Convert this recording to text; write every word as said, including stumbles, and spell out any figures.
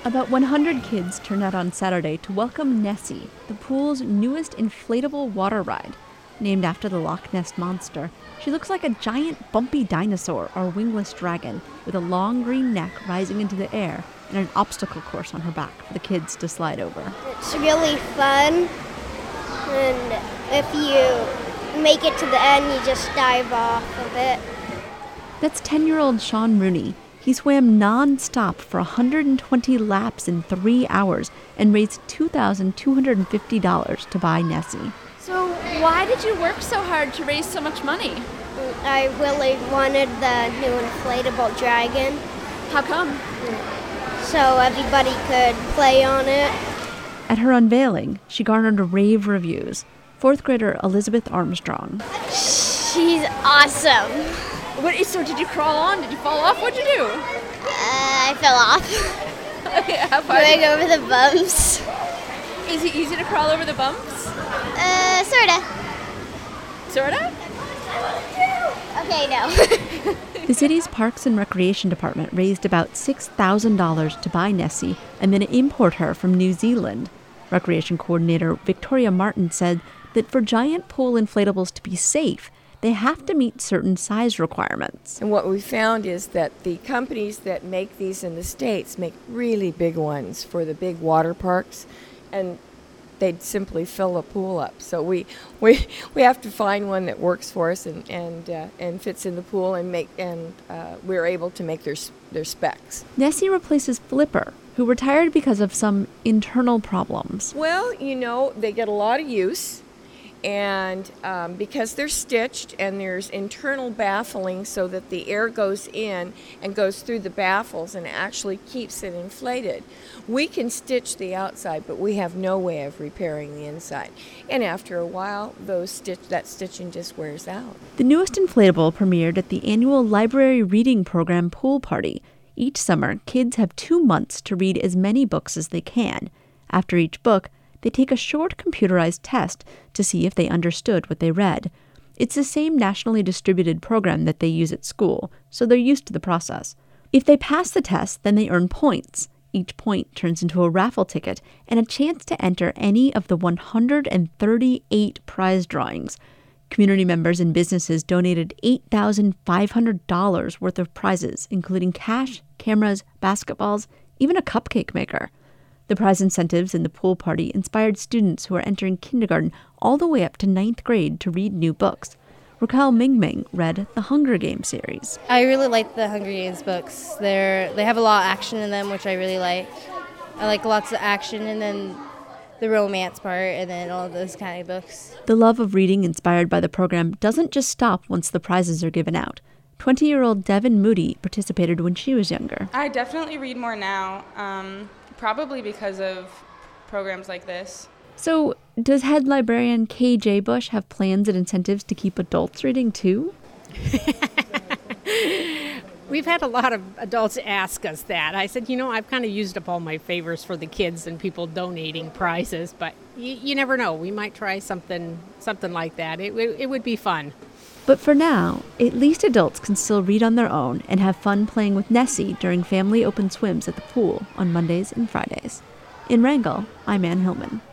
About one hundred kids turned out on Saturday to welcome Nessie, the pool's newest inflatable water ride. Named after the Loch Ness Monster, she looks like a giant bumpy dinosaur or wingless dragon with a long green neck rising into the air and an obstacle course on her back for the kids to slide over. It's really fun, and if you make it to the end, you just dive off of it. That's ten-year-old Sean Rooney. He swam non-stop for one hundred twenty laps in three hours and raised two thousand two hundred fifty dollars to buy Nessie. So why did you work so hard to raise so much money? I really wanted the new inflatable dragon. How come? So everybody could play on it. At her unveiling, she garnered rave reviews. Fourth grader Elizabeth Armstrong. She's awesome. What, so did you crawl on? Did you fall off? What'd you do? Uh, I fell off. Yeah, how far? Going over the bumps. Is it easy to crawl over the bumps? Uh, sorta. Sorta? Okay, no. The city's Parks and Recreation Department raised about six thousand dollars to buy Nessie and then import her from New Zealand. Recreation Coordinator Victoria Martin said that for giant pool inflatables to be safe, they have to meet certain size requirements. And what we found is that the companies that make these in the States make really big ones for the big water parks, and they'd simply fill a pool up. So we we, we have to find one that works for us and and, uh, and fits in the pool, and make and uh, we're able to make their their specs. Nessie replaces Flipper, who retired because of some internal problems. Well, you know, they get a lot of use. And um, because they're stitched and there's internal baffling so that the air goes in and goes through the baffles and actually keeps it inflated. We can stitch the outside, but we have no way of repairing the inside. And after a while, those stitch that stitching just wears out. The newest inflatable premiered at the annual library reading program Pool Party. Each summer, kids have two months to read as many books as they can. After each book, they take a short computerized test to see if they understood what they read. It's the same nationally distributed program that they use at school, so they're used to the process. If they pass the test, then they earn points. Each point turns into a raffle ticket and a chance to enter any of the one hundred thirty-eight prize drawings. Community members and businesses donated eight thousand five hundred dollars worth of prizes, including cash, cameras, basketballs, even a cupcake maker. The prize incentives in the pool party inspired students who are entering kindergarten all the way up to ninth grade to read new books. Raquel Mingming read the Hunger Games series. I really like the Hunger Games books. They're, they have a lot of action in them, which I really like. I like lots of action, and then the romance part, and then all those kind of books. The love of reading inspired by the program doesn't just stop once the prizes are given out. twenty-year-old Devin Moody participated when she was younger. I definitely read more now. Um, Probably because of programs like this. So, does head librarian K J Bush have plans and incentives to keep adults reading too? We've had a lot of adults ask us that. I said, you know, I've kind of used up all my favors for the kids and people donating prizes, but you, you never know. We might try something something like that. It, it, it would be fun. But for now, at least adults can still read on their own and have fun playing with Nessie during family open swims at the pool on Mondays and Fridays. In Wrangell, I'm Ann Hillman.